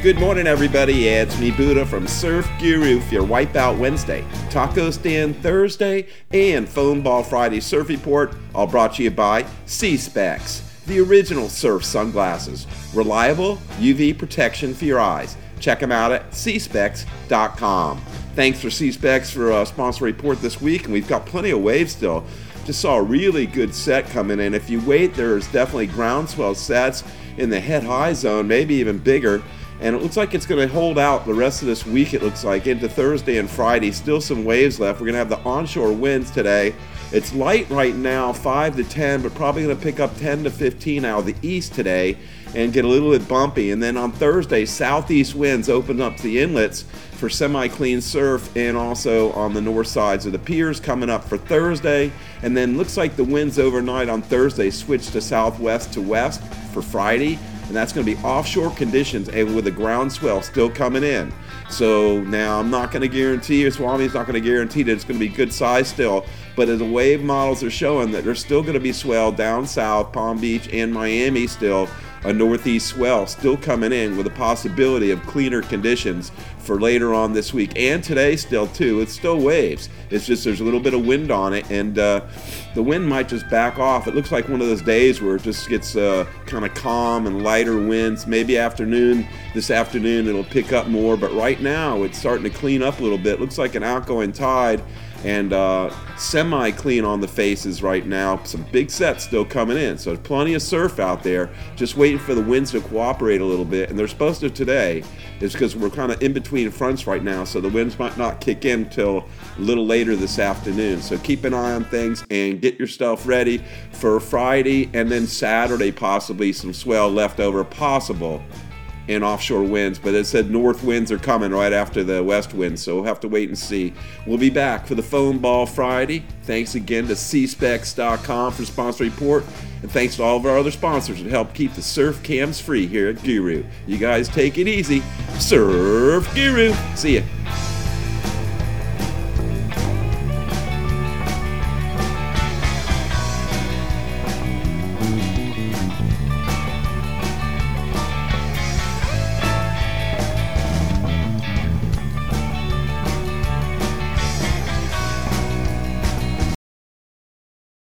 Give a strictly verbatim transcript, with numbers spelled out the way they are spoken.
Good morning, everybody. It's me, Buddha, from Surf Guru for your Wipeout Wednesday, Taco Stand Thursday, and Foam Ball Friday Surf Report, all brought to you by C-Specs, the original surf sunglasses. Reliable U V protection for your eyes. Check them out at c specs dot com. Thanks for C-Specs for a sponsor report this week, and we've got plenty of waves still. Just saw a really good set coming in. If you wait, there's definitely groundswell sets in the head-high zone, maybe even bigger. And it looks like it's going to hold out the rest of this week, it looks like, into Thursday and Friday. Still some waves left. We're going to have the onshore winds today. It's light right now, five to ten, but probably going to pick up ten to fifteen out of the east today and get a little bit bumpy. And then on Thursday, southeast winds open up the inlets for semi-clean surf, and also on the north sides of the piers coming up for Thursday. And then looks like the winds overnight on Thursday switch to southwest to west for Friday. And that's going to be offshore conditions and with a ground swell still coming in. So now I'm not going to guarantee, or Swami's not going to guarantee that it's going to be good size still, but as the wave models are showing that there's still going to be swell down south, Palm Beach and Miami still, a northeast swell still coming in with a possibility of cleaner conditions for later on this week and today still too. It's still waves. It's just there's a little bit of wind on it, and uh, the wind might just back off. It looks like one of those days where it just gets uh, kind of calm and lighter winds. Maybe afternoon, this afternoon it'll pick up more, but right now it's starting to clean up a little bit. Looks like an outgoing tide and uh, semi-clean on the faces right now. Some big sets still coming in, so there's plenty of surf out there. Just waiting for the winds to cooperate a little bit, and they're supposed to today. It's because we're kind of in between fronts right now, so the winds might not kick in until a little later this afternoon. So keep an eye on things and get yourself ready for Friday and then Saturday, possibly some swell left over possible in offshore winds, but it said north winds are coming right after the west winds, so we'll have to wait and see. We'll be back for the Foam Ball Friday. Thanks again to c specs dot com for sponsor report, and thanks to all of our other sponsors that help keep the surf cams free here at Guru. You guys take it easy. Surf Guru. See ya.